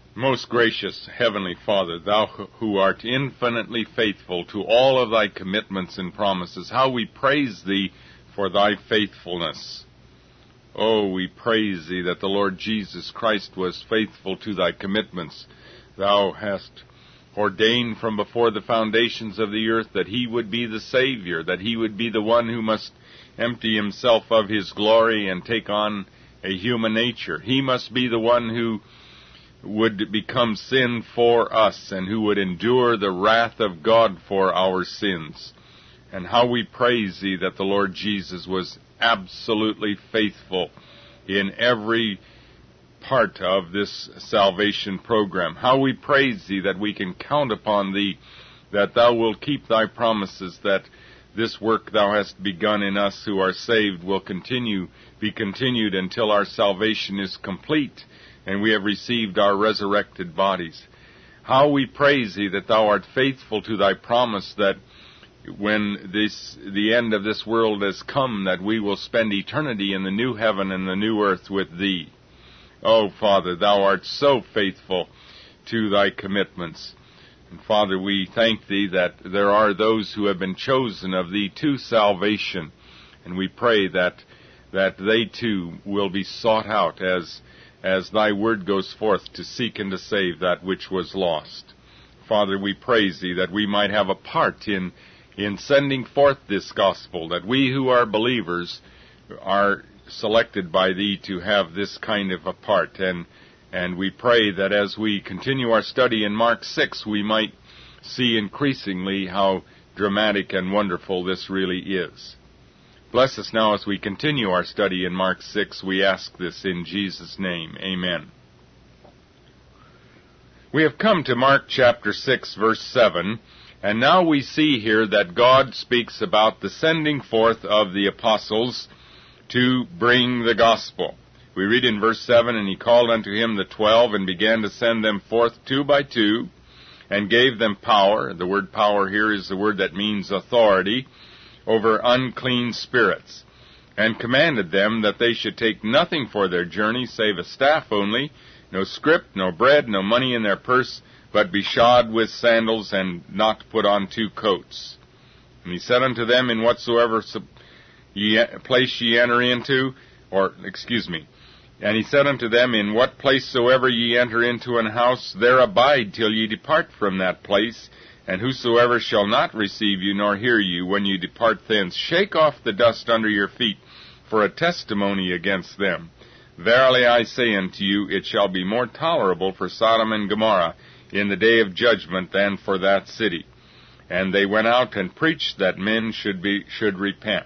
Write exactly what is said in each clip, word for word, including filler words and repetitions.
Most gracious Heavenly Father, Thou who art infinitely faithful to all of Thy commitments and promises, how we praise Thee for Thy faithfulness. Oh, we praise Thee that the Lord Jesus Christ was faithful to Thy commitments. Thou hast ordained from before the foundations of the earth that He would be the Savior, that He would be the one who must empty Himself of His glory and take on a human nature. He must be the one who would become sin for us and who would endure the wrath of God for our sins. And how we praise Thee that the Lord Jesus was absolutely faithful in every part of this salvation program. How we praise Thee that we can count upon Thee, that Thou wilt keep Thy promises, that this work Thou hast begun in us who are saved will continue, be continued until our salvation is complete and we have received our resurrected bodies. How we praise Thee that Thou art faithful to Thy promise that when this the end of this world has come, that we will spend eternity in the new heaven and the new earth with Thee. Oh, Father, Thou art so faithful to Thy commitments. And Father, we thank Thee that there are those who have been chosen of Thee to salvation, and we pray that that they too will be sought out as as Thy word goes forth to seek and to save that which was lost. Father, we praise Thee that we might have a part in in sending forth this gospel, that we who are believers are selected by Thee to have this kind of a part. And and we pray that as we continue our study in Mark six, we might see increasingly how dramatic and wonderful this really is. Bless us now as we continue our study in Mark six. We ask this in Jesus' name. Amen. We have come to Mark chapter six, verse seven, and now we see here that God speaks about the sending forth of the apostles to bring the gospel. We read in verse seven, "And he called unto him the twelve, and began to send them forth two by two, and gave them power." The word power here is the word that means authority over unclean spirits, "and commanded them that they should take nothing for their journey, save a staff only, no scrip, no bread, no money in their purse, but be shod with sandals, and not put on two coats. And he said unto them, In whatsoever ye, place ye enter into, or, excuse me, and he said unto them, In what place soever ye enter into an house, there abide till ye depart from that place. And whosoever shall not receive you nor hear you when you depart thence, shake off the dust under your feet for a testimony against them. Verily I say unto you, it shall be more tolerable for Sodom and Gomorrah in the day of judgment than for that city. And they went out and preached that men should be should repent."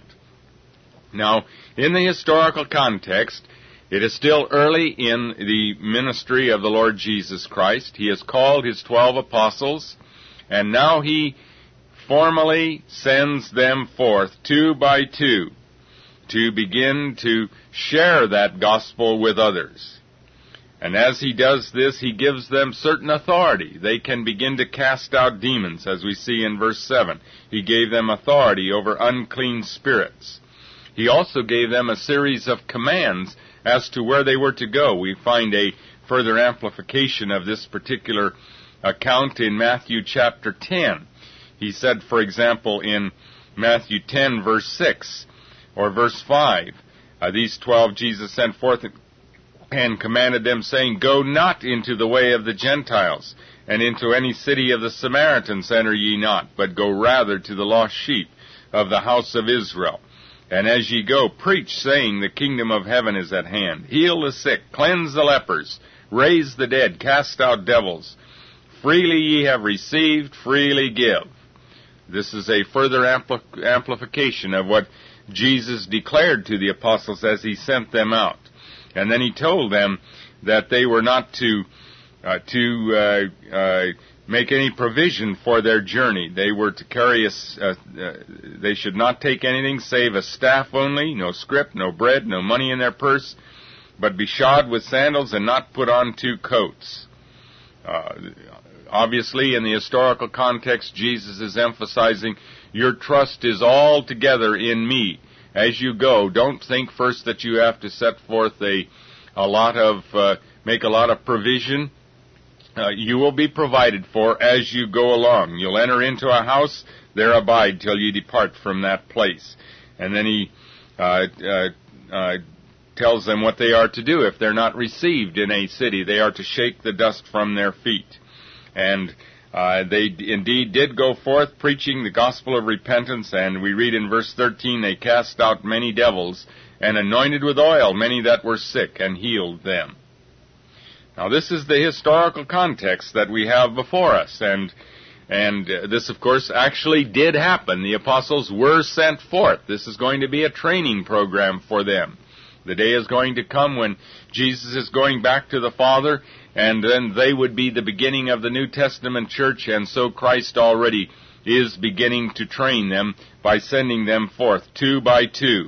Now, in the historical context, it is still early in the ministry of the Lord Jesus Christ. He has called His twelve apostles, and now He formally sends them forth two by two to begin to share that gospel with others. And as He does this, He gives them certain authority. They can begin to cast out demons, as we see in verse seven. He gave them authority over unclean spirits. He also gave them a series of commands as to where they were to go. We find a further amplification of this particular account in Matthew chapter ten. He said, for example, in Matthew ten, verse six, or verse five, uh, these twelve Jesus sent forth and commanded them, saying, Go not into the way of the Gentiles, and into any city of the Samaritans enter ye not, but go rather to the lost sheep of the house of Israel. And as ye go, preach, saying, The kingdom of heaven is at hand. Heal the sick, cleanse the lepers, raise the dead, cast out devils. Freely ye have received, freely give. This is a further ampli- amplification of what Jesus declared to the apostles as He sent them out. And then He told them that they were not to uh, to uh, uh, make any provision for their journey. They were to carry a, uh, uh, they should not take anything save a staff only, no scrip, no bread, no money in their purse, but be shod with sandals and not put on two coats. Uh, obviously, in the historical context, Jesus is emphasizing your trust is all together in me. As you go, don't think first that you have to set forth a a lot of uh, make a lot of provision uh, you will be provided for as you go along. You'll enter into a house, there abide till you depart from that place. And then he uh, uh, uh, tells them what they are to do. If they're not received in a city, they are to shake the dust from their feet. And uh, they indeed did go forth preaching the gospel of repentance, and we read in verse thirteen, they cast out many devils, and anointed with oil many that were sick, and healed them. Now this is the historical context that we have before us, and and uh, this, of course, actually did happen. The apostles were sent forth. This is going to be a training program for them. The day is going to come when Jesus is going back to the Father, and then they would be the beginning of the New Testament church, and so Christ already is beginning to train them by sending them forth two by two.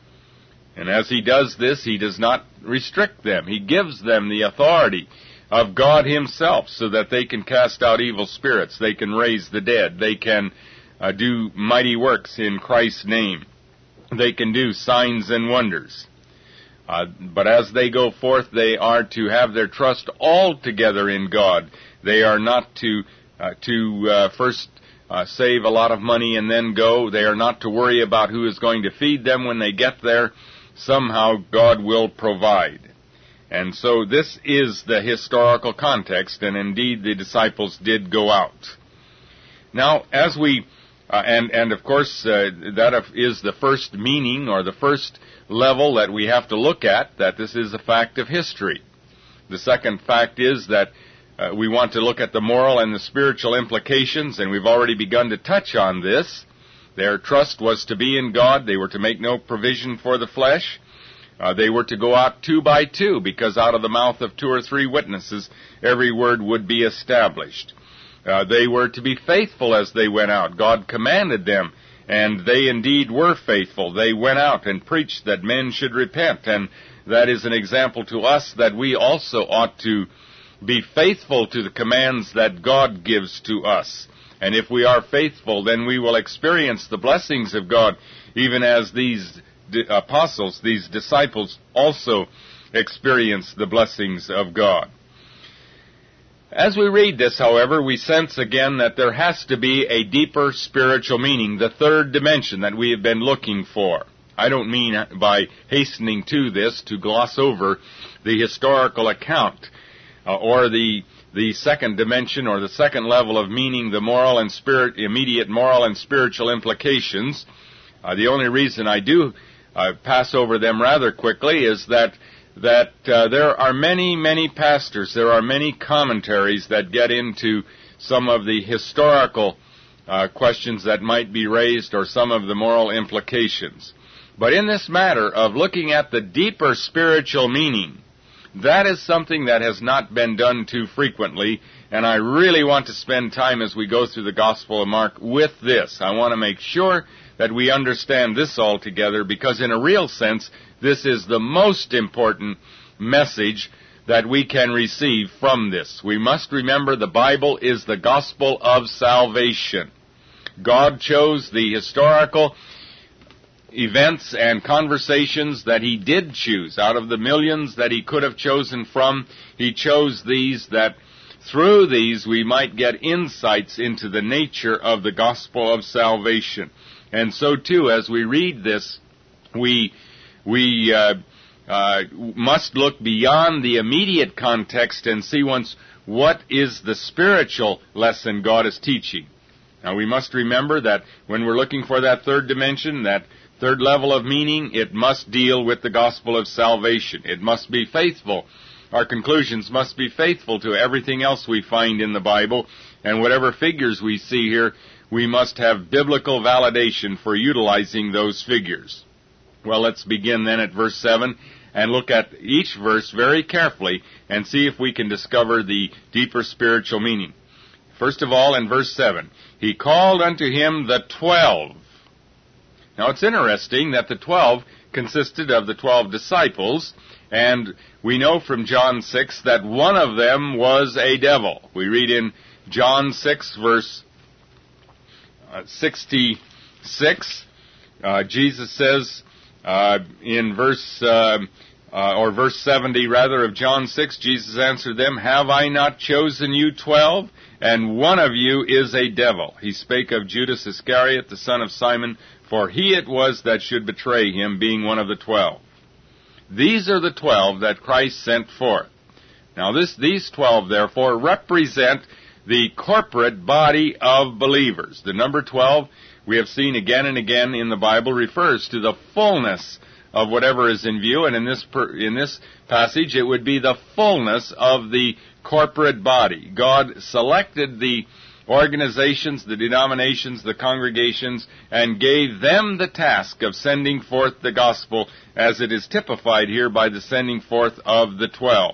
And as he does this, he does not restrict them. He gives them the authority of God himself so that they can cast out evil spirits, they can raise the dead, they can uh, do mighty works in Christ's name, they can do signs and wonders. Uh, but as they go forth, they are to have their trust altogether in God. They are not to uh, to uh, first uh, save a lot of money and then go. They are not to worry about who is going to feed them when they get there. Somehow God will provide. And so this is the historical context, and indeed the disciples did go out. Now, as we, uh, and, and of course, uh, that is the first meaning or the first level that we have to look at, that this is a fact of history. The second fact is that uh, we want to look at the moral and the spiritual implications, and we've already begun to touch on this. Their trust was to be in God. They were to make no provision for the flesh. Uh, they were to go out two by two, because out of the mouth of two or three witnesses, every word would be established. Uh, they were to be faithful as they went out. God commanded them, and they indeed were faithful. They went out and preached that men should repent, and that is an example to us that we also ought to be faithful to the commands that God gives to us. And if we are faithful, then we will experience the blessings of God, even as these apostles, these disciples, also experience the blessings of God. As we read this, however, we sense again that there has to be a deeper spiritual meaning, the third dimension that we have been looking for. I don't mean by hastening to this to gloss over the historical account uh, or the the second dimension or the second level of meaning, the moral and spirit, immediate moral and spiritual implications. Uh, the only reason I do uh, pass over them rather quickly is that that uh, there are many, many pastors, there are many commentaries that get into some of the historical uh, questions that might be raised or some of the moral implications. But in this matter of looking at the deeper spiritual meaning, that is something that has not been done too frequently, and I really want to spend time as we go through the Gospel of Mark with this. I want to make sure that we understand this all together, because in a real sense, this is the most important message that we can receive from this. We must remember the Bible is the gospel of salvation. God chose the historical events and conversations that He did choose. Out of the millions that He could have chosen from, He chose these that through these we might get insights into the nature of the gospel of salvation. And so too, as we read this, we we uh, uh, must look beyond the immediate context and see once what is the spiritual lesson God is teaching. Now we must remember that when we're looking for that third dimension, that third level of meaning, it must deal with the gospel of salvation. It must be faithful. Our conclusions must be faithful to everything else we find in the Bible, and whatever figures we see here, we must have biblical validation for utilizing those figures. Well, let's begin then at verse seven and look at each verse very carefully and see if we can discover the deeper spiritual meaning. First of all, in verse seven, He called unto Him the twelve. Now, it's interesting that the twelve consisted of the twelve disciples, and we know from John six that one of them was a devil. We read in John six, verse uh, sixty-six, uh, Jesus says uh, in verse uh, uh, or verse seventy rather of John six, Jesus answered them, "Have I not chosen you twelve? And one of you is a devil." He spake of Judas Iscariot, the son of Simon, for he it was that should betray him, being one of the twelve. These are the twelve that Christ sent forth. Now this, these twelve, therefore, represent the corporate body of believers. The number twelve, we have seen again and again in the Bible, refers to the fullness of whatever is in view, and in this per, in this passage it would be the fullness of the corporate body. God selected the organizations, the denominations, the congregations, and gave them the task of sending forth the gospel, as it is typified here by the sending forth of the twelve.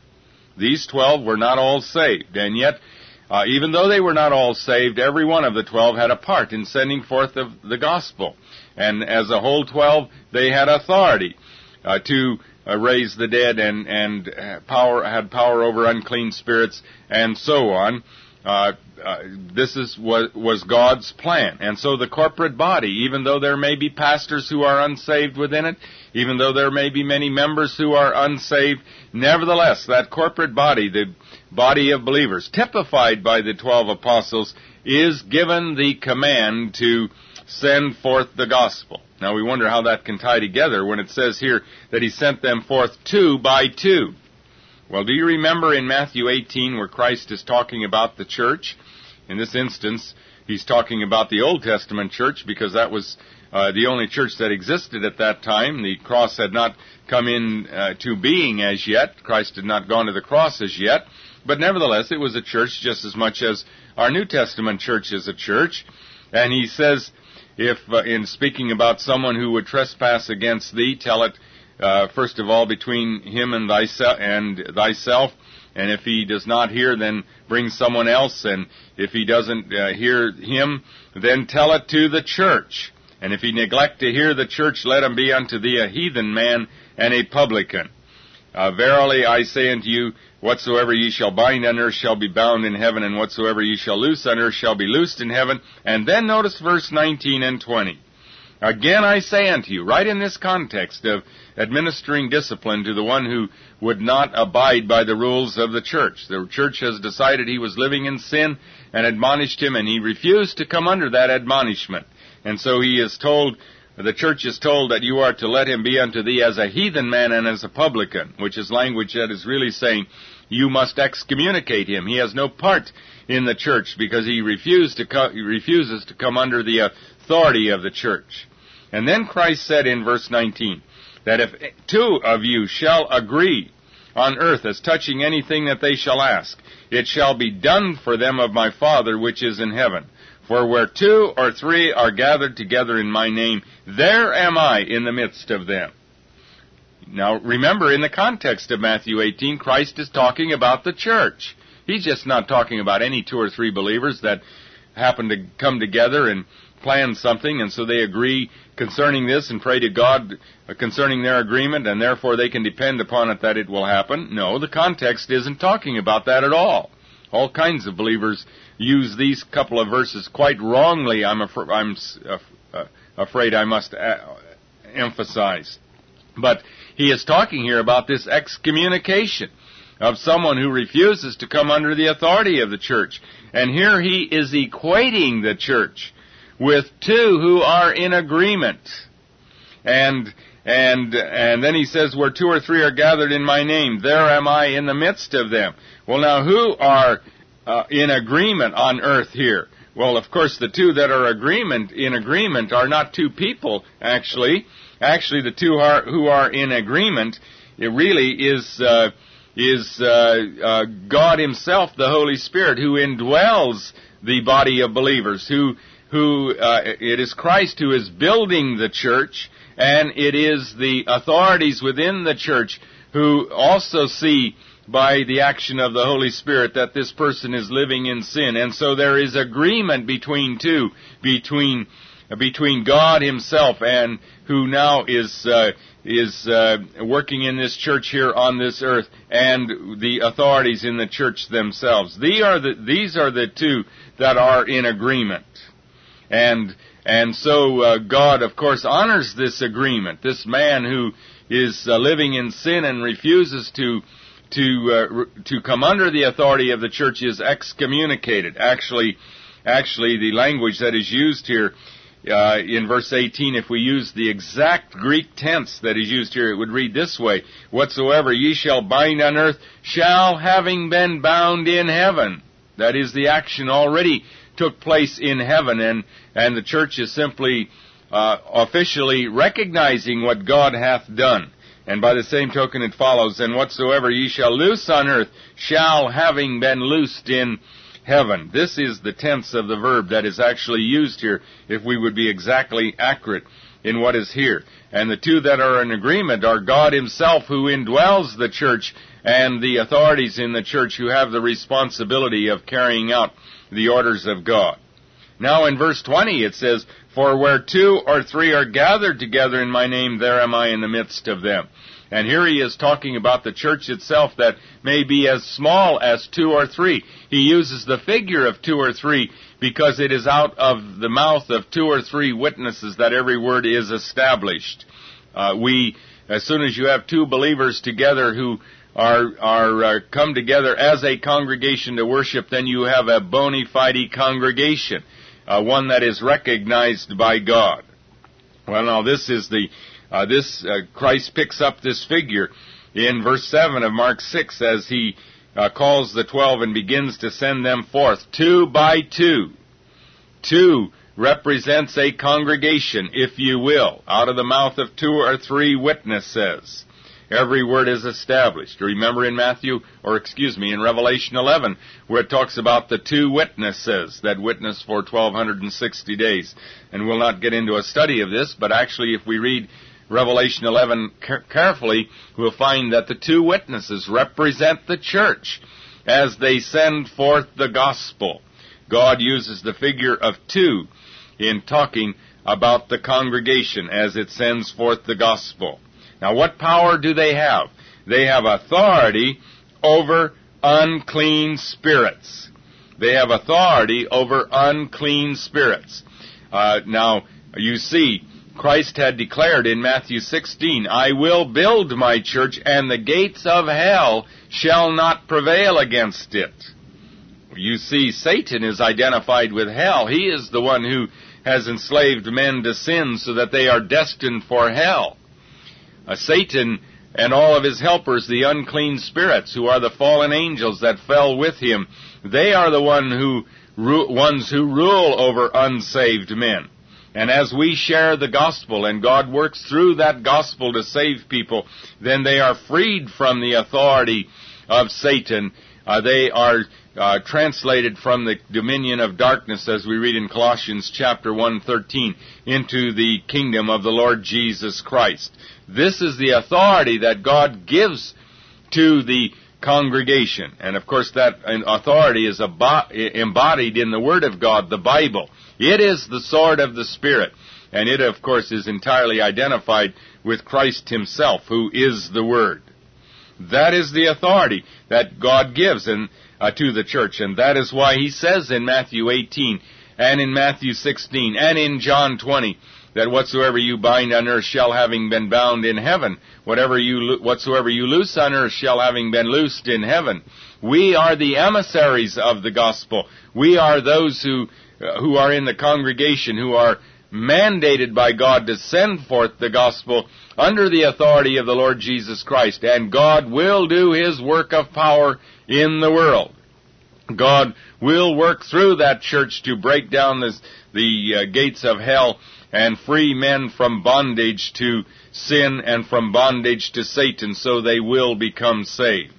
These twelve were not all saved, and yet, uh, even though they were not all saved, every one of the twelve had a part in sending forth of the gospel. And as a whole twelve, they had authority uh, to uh, raise the dead and, and power, had power over unclean spirits, and so on. Uh, uh, this is was, was God's plan. And so the corporate body, even though there may be pastors who are unsaved within it, even though there may be many members who are unsaved, nevertheless, that corporate body, the body of believers, typified by the twelve apostles, is given the command to send forth the gospel. Now we wonder how that can tie together when it says here that he sent them forth two by two. Well, do you remember in Matthew eighteen where Christ is talking about the church? In this instance, he's talking about the Old Testament church, because that was uh, the only church that existed at that time. The cross had not come in uh, to being as yet. Christ had not gone to the cross as yet. But nevertheless, it was a church just as much as our New Testament church is a church. And he says, if uh, in speaking about someone who would trespass against thee, tell it Uh, first of all, between him and thyself, and thyself, and if he does not hear, then bring someone else, and if he doesn't uh, hear him, then tell it to the church. And if he neglect to hear the church, let him be unto thee a heathen man and a publican. Uh, verily I say unto you, whatsoever ye shall bind on earth shall be bound in heaven, and whatsoever ye shall loose on earth shall be loosed in heaven. And then notice verse nineteen and twenty. Again I say unto you, right in this context of administering discipline to the one who would not abide by the rules of the church. The church has decided he was living in sin and admonished him, and he refused to come under that admonishment. And so he is told, the church is told that you are to let him be unto thee as a heathen man and as a publican, which is language that is really saying you must excommunicate him. He has no part in the church because he refused to co- he refuses to come under the authority of the church. And then Christ said in verse nineteen, that if two of you shall agree on earth as touching anything that they shall ask, it shall be done for them of my Father which is in heaven. For where two or three are gathered together in my name, there am I in the midst of them. Now remember, in the context of Matthew eighteen, Christ is talking about the church. He's just not talking about any two or three believers that happen to come together and plan something, and so they agree concerning this and pray to God concerning their agreement, and therefore they can depend upon it that it will happen. No, the context isn't talking about that at all. All kinds of believers use these couple of verses quite wrongly, I'm, af- I'm uh, afraid I must uh, emphasize. But he is talking here about this excommunication of someone who refuses to come under the authority of the church. And here he is equating the church with two who are in agreement. And and and then he says, where two or three are gathered in my name, there am I in the midst of them. Well, now, who are uh, in agreement on earth here? Well, of course, the two that are agreement in agreement are not two people, actually. Actually, the two are, who are in agreement, it really is uh, is uh, uh, God himself, the Holy Spirit, who indwells the body of believers, who who uh, it is Christ who is building the church, and it is the authorities within the church who also see by the action of the Holy Spirit that this person is living in sin. And so there is agreement between two, between between God himself and who now is uh, is uh, working in this church here on this earth, and the authorities in the church themselves. These are the, these are the two that are in agreement. And and so uh, God, of course, honors this agreement. This man who is uh, living in sin and refuses to to uh, to come under the authority of the church is excommunicated. Actually, actually, the language that is used here uh, in verse eighteen, if we use the exact Greek tense that is used here, it would read this way: "Whatsoever ye shall bind on earth shall having been bound in heaven." That is, the action already took place in heaven, and and the church is simply uh, officially recognizing what God hath done. And by the same token it follows, "And whatsoever ye shall loose on earth shall having been loosed in heaven." This is the tense of the verb that is actually used here, if we would be exactly accurate in what is here. And the two that are in agreement are God himself, who indwells the church, and the authorities in the church who have the responsibility of carrying out the orders of God. Now in verse twenty it says, "For where two or three are gathered together in my name, there am I in the midst of them." And here he is talking about the church itself that may be as small as two or three. He uses the figure of two or three because it is out of the mouth of two or three witnesses that every word is established. Uh, we, as soon as you have two believers together who are are uh, come together as a congregation to worship, then you have a bona fide congregation, uh, one that is recognized by God. Well, now this is the uh, this uh, Christ picks up this figure in verse seven of Mark six as he uh, calls the twelve and begins to send them forth two by two. Two represents a congregation, if you will, out of the mouth of two or three witnesses. Every word is established. Remember in Matthew, or excuse me, in Revelation eleven, where it talks about the two witnesses that witnessed for twelve sixty days. And we'll not get into a study of this, but actually if we read Revelation eleven ca- carefully, we'll find that the two witnesses represent the church as they send forth the gospel. God uses the figure of two in talking about the congregation as it sends forth the gospel. Now, what power do they have? They have authority over unclean spirits. They have authority over unclean spirits. Uh, now, you see, Christ had declared in Matthew sixteen, "I will build my church, and the gates of hell shall not prevail against it." You see, Satan is identified with hell. He is the one who has enslaved men to sin so that they are destined for hell. Uh, Satan and all of his helpers, the unclean spirits, who are the fallen angels that fell with him, they are the one who ru- ones who rule over unsaved men. And as we share the gospel and God works through that gospel to save people, then they are freed from the authority of Satan. Uh, they are uh, translated from the dominion of darkness, as we read in Colossians chapter one thirteen, into the kingdom of the Lord Jesus Christ. This is the authority that God gives to the congregation. And of course that authority is embodied in the Word of God, the Bible. It is the sword of the Spirit. And it, of course, is entirely identified with Christ himself, who is the Word. That is the authority that God gives in, uh, to the church. And that is why he says in Matthew eighteen, and in Matthew sixteen, and in John twenty, that whatsoever you bind on earth shall having been bound in heaven, whatever you whatsoever you loose on earth shall having been loosed in heaven. We are the emissaries of the gospel. We are those who uh, who are in the congregation, who are mandated by God to send forth the gospel under the authority of the Lord Jesus Christ. And God will do his work of power in the world. God will work through that church to break down this, the uh, gates of hell and free men from bondage to sin and from bondage to Satan, so they will become saved.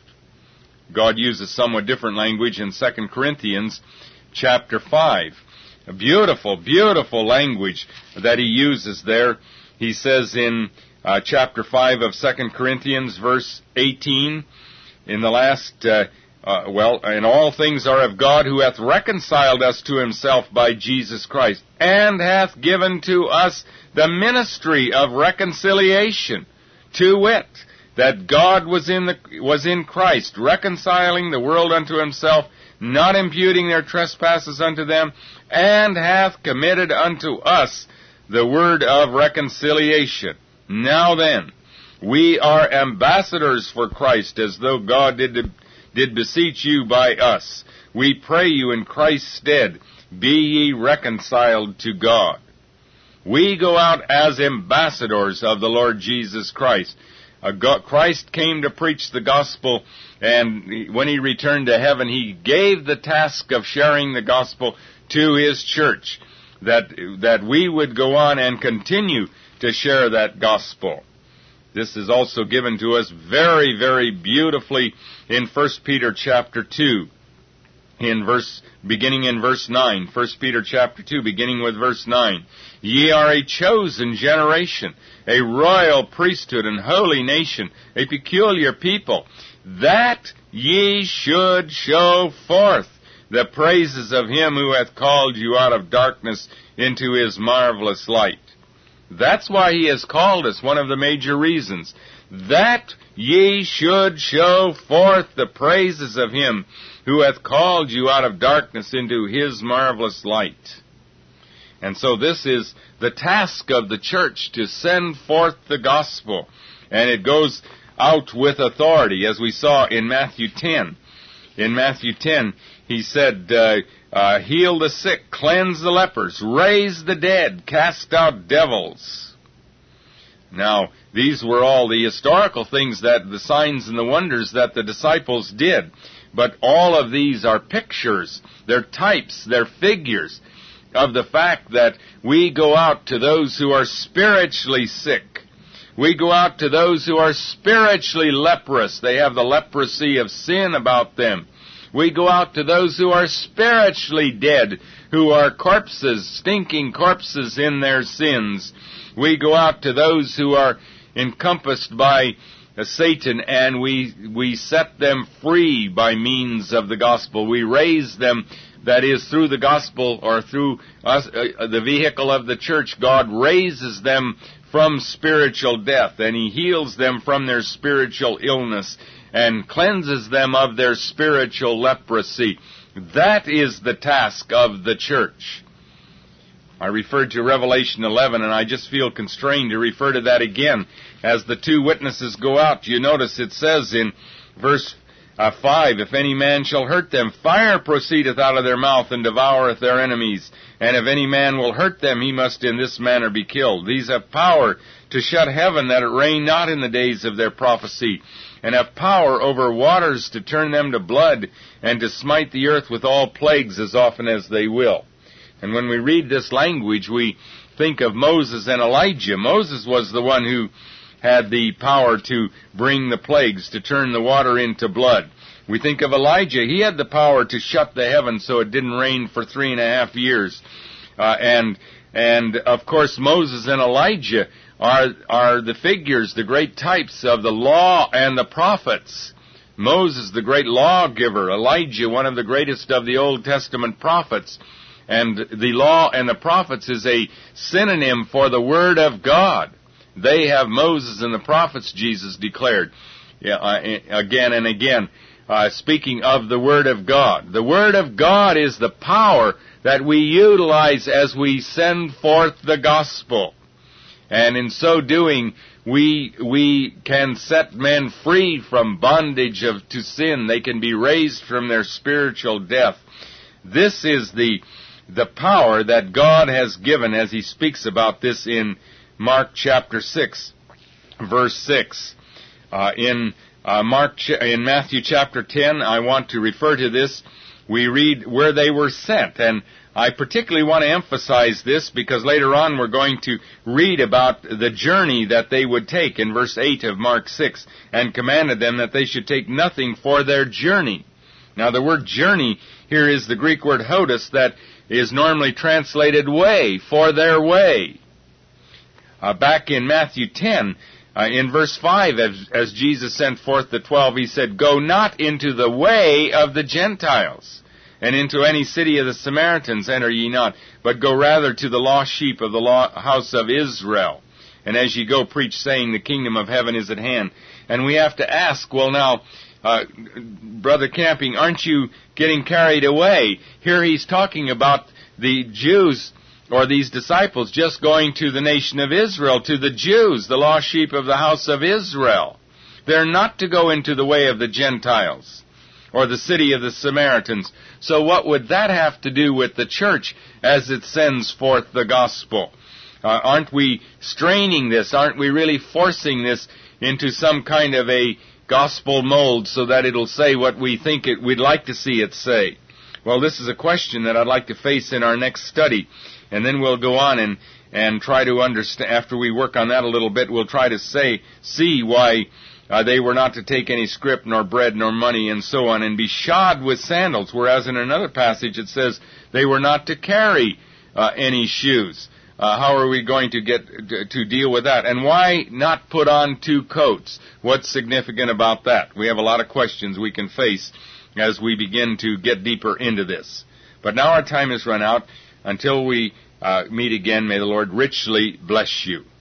God uses somewhat different language in Second Corinthians chapter five. A beautiful, beautiful language that he uses there. He says in uh, chapter five of Second Corinthians, verse eighteen, in the last, uh, uh, well, and all things are of God, who hath reconciled us to himself by Jesus Christ, and hath given to us the ministry of reconciliation, to wit, that God was in the was in Christ, reconciling the world unto himself, not imputing their trespasses unto them, and hath committed unto us the word of reconciliation. Now then, We are ambassadors for Christ, as though God did, did beseech you by us. We pray you in Christ's stead, be ye reconciled to God. We go out as ambassadors of the Lord Jesus Christ. Uh, God, Christ came to preach the gospel, and when he returned to heaven, he gave the task of sharing the gospel to his church, that that we would go on and continue to share that gospel. This is also given to us very, very beautifully in First Peter chapter two, in verse beginning in verse nine. First Peter chapter two, beginning with verse nine. Ye are a chosen generation, a royal priesthood and holy nation, a peculiar people, that ye should show forth the praises of him who hath called you out of darkness into his marvelous light. That's why he has called us, one of the major reasons. That ye should show forth the praises of him who hath called you out of darkness into his marvelous light. And so this is the task of the church, to send forth the gospel. And it goes out with authority, as we saw in Matthew ten. In Matthew ten, he said, uh, uh, heal the sick, cleanse the lepers, raise the dead, cast out devils. Now, these were all the historical things, that the signs and the wonders that the disciples did. But all of these are pictures, they're types, they're figures of the fact that we go out to those who are spiritually sick. We go out to those who are spiritually leprous. They have the leprosy of sin about them. We go out to those who are spiritually dead, who are corpses, stinking corpses in their sins. We go out to those who are encompassed by Satan, and we we set them free by means of the gospel. We raise them, that is, through the gospel, or through us, uh, the vehicle of the church. God raises them from spiritual death, and he heals them from their spiritual illness and cleanses them of their spiritual leprosy. That is the task of the church. I referred to Revelation eleven, and I just feel constrained to refer to that again. As the two witnesses go out, you notice it says in verse uh, five, if any man shall hurt them, fire proceedeth out of their mouth, and devoureth their enemies. And if any man will hurt them, he must in this manner be killed. These have power to shut heaven, that it rain not in the days of their prophecy, and have power over waters to turn them to blood, and to smite the earth with all plagues as often as they will. And when we read this language, we think of Moses and Elijah. Moses was the one who had the power to bring the plagues, to turn the water into blood. We think of Elijah. He had the power to shut the heavens so it didn't rain for three and a half years. Uh, and, and of course, Moses and Elijah are, are the figures, the great types of the law and the prophets. Moses, the great lawgiver. Elijah, one of the greatest of the Old Testament prophets. And the law and the prophets is a synonym for the Word of God. They have Moses and the prophets, Jesus declared, yeah, uh, again and again, uh, speaking of the Word of God. The Word of God is the power that we utilize as we send forth the gospel. And in so doing, we we can set men free from bondage of to sin. They can be raised from their spiritual death. This is the the power that God has given, as he speaks about this in Mark chapter six, verse six. Uh, in uh, Mark ch- in Matthew chapter ten, I want to refer to this. We read where they were sent, and I particularly want to emphasize this because later on we're going to read about the journey that they would take in verse eight of Mark six, and commanded them that they should take nothing for their journey. Now the word journey here is the Greek word hodos, that is normally translated way, for their way. Uh, back in Matthew ten, uh, in verse five, as, as Jesus sent forth the twelve, he said, go not into the way of the Gentiles, and into any city of the Samaritans enter ye not, but go rather to the lost sheep of the house of Israel. And as ye go, preach, saying, the kingdom of heaven is at hand. And we have to ask, well now, uh, Brother Camping, aren't you getting carried away? Here he's talking about the Jews or these disciples just going to the nation of Israel, to the Jews, the lost sheep of the house of Israel. They're not to go into the way of the Gentiles or the city of the Samaritans. So what would that have to do with the church as it sends forth the gospel? Uh, aren't we straining this? Aren't we really forcing this into some kind of a gospel mold so that it'll say what we think it, we'd like to see it say? Well, this is a question that I'd like to face in our next study. And then we'll go on and, and try to understand, after we work on that a little bit, we'll try to say, see why uh, they were not to take any scrip, nor bread, nor money, and so on, and be shod with sandals, whereas in another passage it says they were not to carry uh, any shoes. Uh, how are we going to get to, to deal with that? And why not put on two coats? What's significant about that? We have a lot of questions we can face as we begin to get deeper into this. But now our time has run out. Until we uh, meet again, may the Lord richly bless you.